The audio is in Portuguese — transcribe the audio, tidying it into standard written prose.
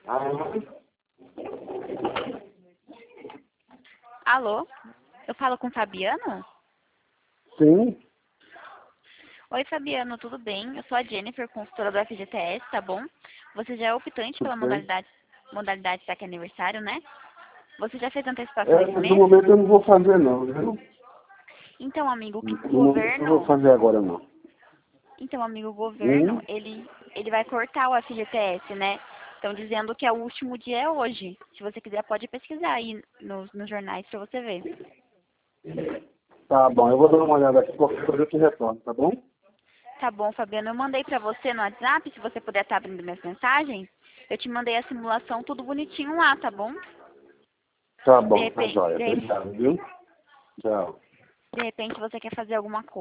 Ah, Alô? Eu falo com o Fabiano? sim, Oi, Fabiano, tudo bem? Eu sou a Jennifer, consultora do FGTS, tá bom? Você já é optante tudo pela bem. modalidade saque aniversário, né? Você já fez antecipação É, esse mas no mês? momento eu não vou fazer não, viu? Então, amigo, o No momento eu não vou governo, fazer agora não. então, amigo, o governo, Hum? ele vai cortar o FGTS, né? Estão dizendo que é o último dia é hoje. Se você quiser, pode pesquisar aí nos jornais pra você ver. Tá bom, eu vou dar uma olhada aqui, qualquer coisa eu te retorno, tá bom? Tá bom, Fabiano, eu mandei pra você no WhatsApp, se você puder estar abrindo minhas mensagens. Eu te mandei a simulação tudo bonitinho lá, tá bom? Tá De bom, tá repente, jóia. Obrigado, viu? Tchau. de repente você quer fazer alguma coisa.